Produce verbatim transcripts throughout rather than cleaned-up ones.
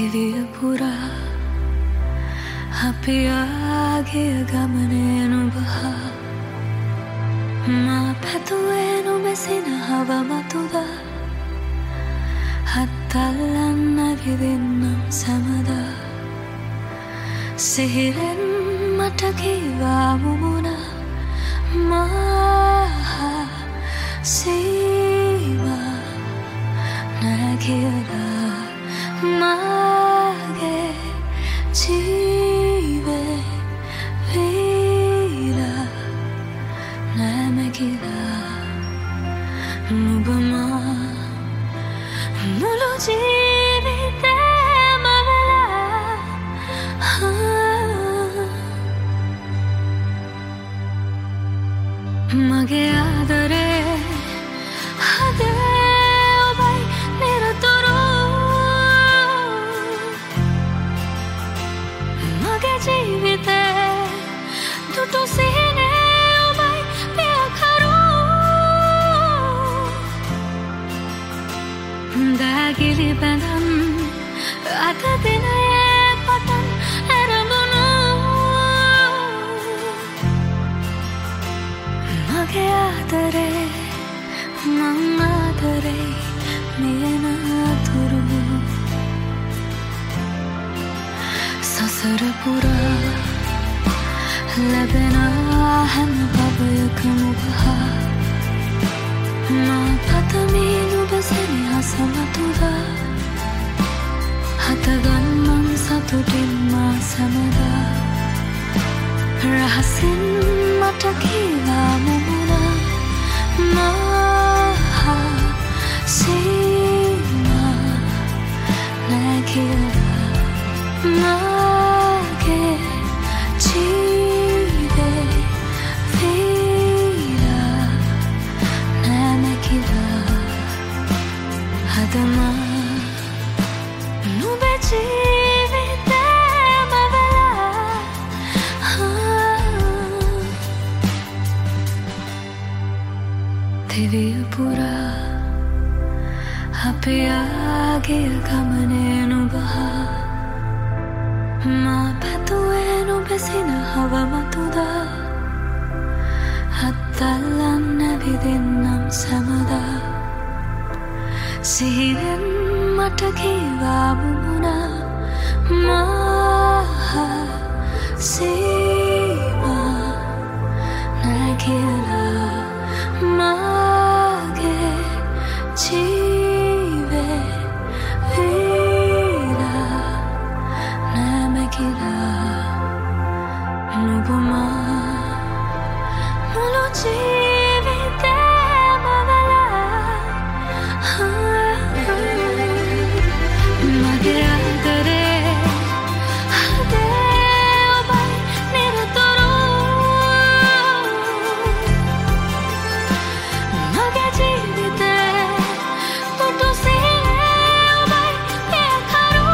දිවිය පුරා අපි ආගිය ගමනේ නුඹ හා මා පැතුවේ නුඹසින හව මතුද හත්අල්ලන්න විදින්නම් සැමදා සිහිරෙන් මට කීවා මුමුණා මා සීමා නෑ කියලා මාගේ ජීවේ වීලා නෑම කියලා නුඹ මා මුළු ජීවිතේම වෙලා මගේ ආදරේ හදේ ඔබයි නිරතුරු මගේ ජීවිතේ දුටු සිහිනේ ඔබයි පියකරු දෑගිලි බැඳන් අද දිනයේ පටන් ඇරඹුණු මගේ ආදරේ මං ආදරේ මියන අතුරු සසර පුරා ලැබෙන හැම භවයකම ඔබ හා මා පතමි නුඹ සෙනෙහස මතුද හතගන්නම් සතුටින් මා සැමදා රහසින් මට කීවා මුමුණා මා සීමා නෑ කියලා මාගේ ජීවේ වීලා නෑම කියලා හදමා නුඹේ ජීවිතේම වෙලා දිවිය පුරා අපි ආගිය ගමනේ නුඹ හා මා පැතුවේ නුඹසින හව මතුද හත්අල්ලන්න විදින්නම් සැමදා සිහිනෙන් මට කීවා මුමුණා මා සීමා නෑ කියලා මාගේ ජීවේ වීලා නෑම කියලා නුඹ මා මුළු ජීවිතේම වෙලා මගේ ආදරේ හදේ ඔබයි නිරතුරු මගේ ජීවිතේ දුටු සිහිනේ ඔබයි පියකරු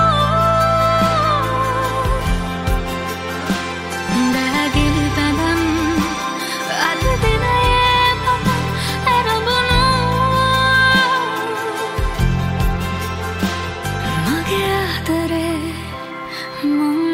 දෑගිලි බැඳන් අද දිනයේ පටන් ඇරඹුණු මගේ ආදරේ මං